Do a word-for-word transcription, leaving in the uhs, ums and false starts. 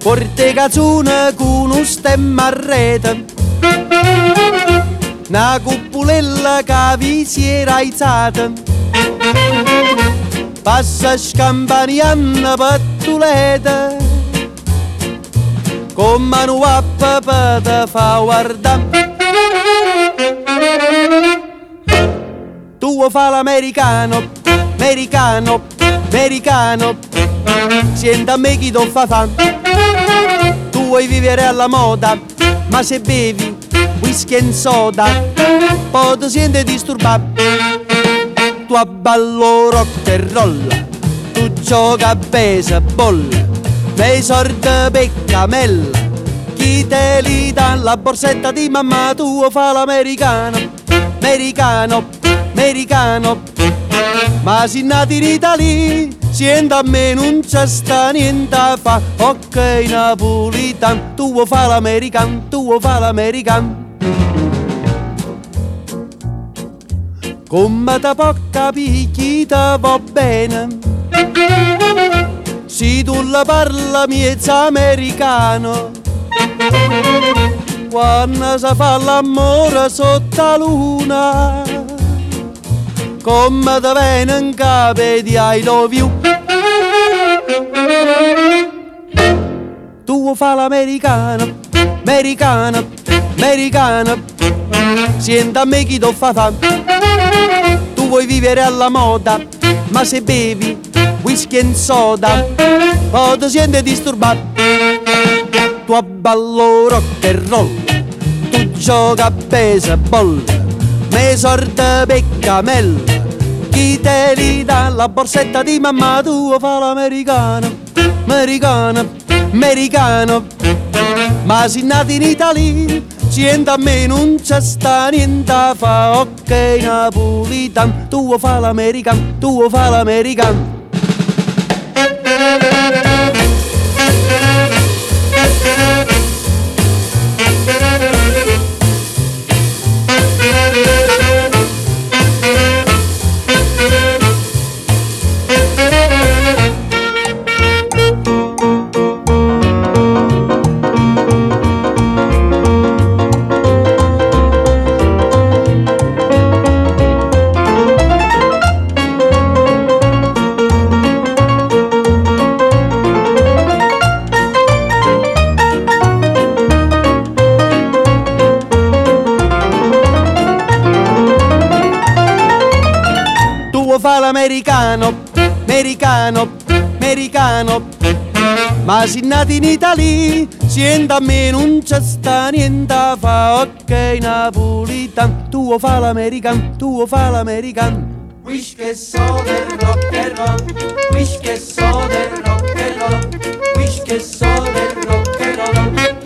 porte cazzone con un stemma a rete, una cupulella che vi si era aizzata, passa scampanianna pattuleta, con mano a papà te fa guardare. Tu fa l'americano, americano, americano, senta a me chi ti fa fa. Tu vuoi vivere alla moda, ma se bevi whisky e soda, poi ti senti disturbato. Tu abballo rock e roll, tu gioca a baseball, nei sordi peccamella, chi te li dà la borsetta di mamma. Tu fa l'americano, americano, americano, ma si nati in Italia, sienta a me non c'è sta niente a fa. Ok napolitan, tu fa l'americano, tu fa l'americano. Come te può capire chi te va bene, se tu la parla miezza americano, quando si fa l'amore sotto la luna, come te viene in capo di I love you. Tu fa l'americano, americano, americano, senta a me chi ti fa fa. Tu vuoi vivere alla moda, ma se bevi whisky e soda, poi ti senti disturbato. Tu abballo rock e roll, tu gioca a baseball, me sorda peccamella, chi te li dà la borsetta di mamma. Tu fa l'americano, americano, americano, ma si nati in Italia, sienta a me non c'è sta niente a fa. Ok napolitan, tu fa l'americano, tu fa l'americano. Fa l'americano, americano, americano, ma si nati in Italia, sienta a me non c'è sta niente a fa. Ok napolitan, tu fa l'americano, tu fa l'americano. Wish che so del rock and roll, wish che so del rock and roll, wish che so del rock and roll.